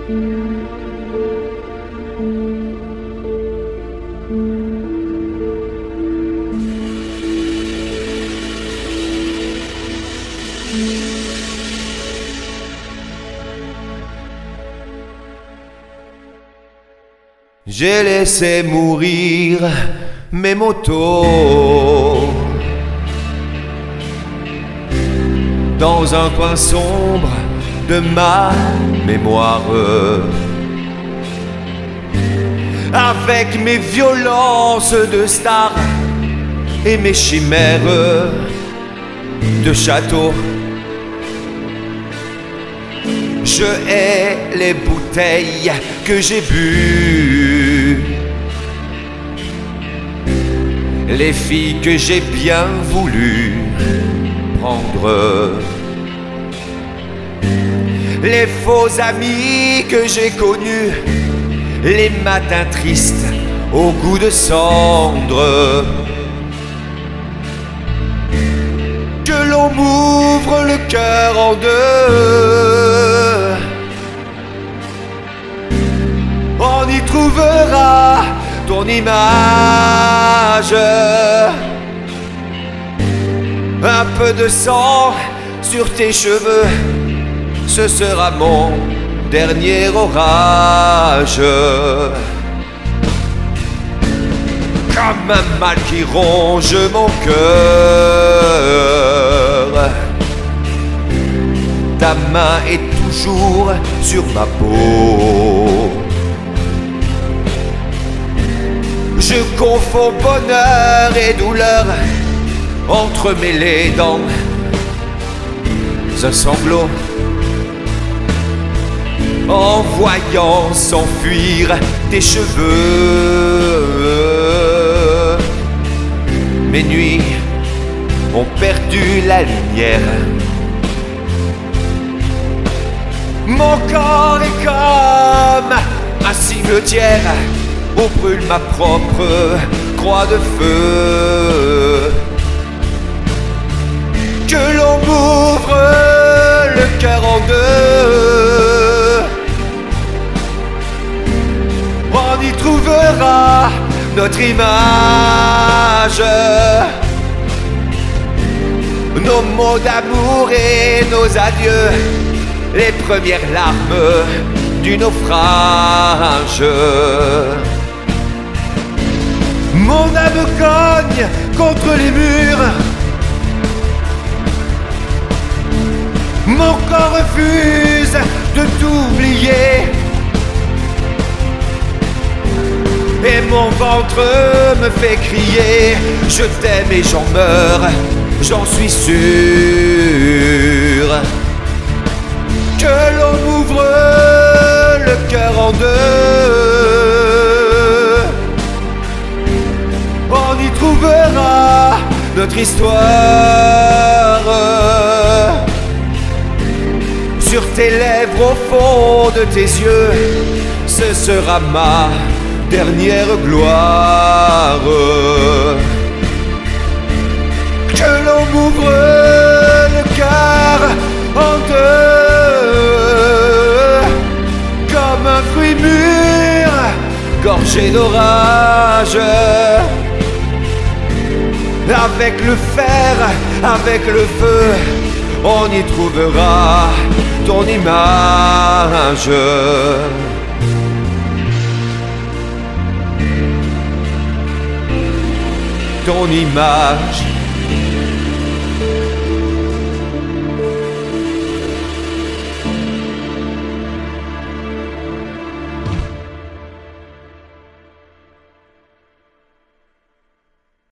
J'ai laissé mourir mes motos dans un coin sombre de ma mémoire, avec mes violences de star et mes chimères de château. Je hais les bouteilles que j'ai bues, les filles que j'ai bien voulu prendre, les faux amis que j'ai connus, les matins tristes au goût de cendre. Que l'on m'ouvre le cœur en deux, on y trouvera ton image. Un peu de sang sur tes cheveux, ce sera mon dernier orage. Comme un mal qui ronge mon cœur, ta main est toujours sur ma peau. Je confonds bonheur et douleur, entremêlés dans un sanglot. En voyant s'enfuir tes cheveux, mes nuits ont perdu la lumière. Mon corps est comme un cimetière où brûle ma propre croix de feu. Que l'on m'ouvre le cœur en deux, on y trouvera notre image, nos mots d'amour et nos adieux, les premières larmes du naufrage. Mon âme cogne contre les murs, mon corps refuse de t'oublier, et mon ventre me fait crier je t'aime et j'en meurs, j'en suis sûr. Que l'on m'ouvre le cœur en deux, on y trouvera notre histoire. Sur tes lèvres, au fond de tes yeux, ce sera ma dernière gloire. Que l'on m'ouvre le cœur en deux, comme un fruit mûr, gorgé d'orage. Avec le fer, avec le feu, on y trouvera ton image. Ton image.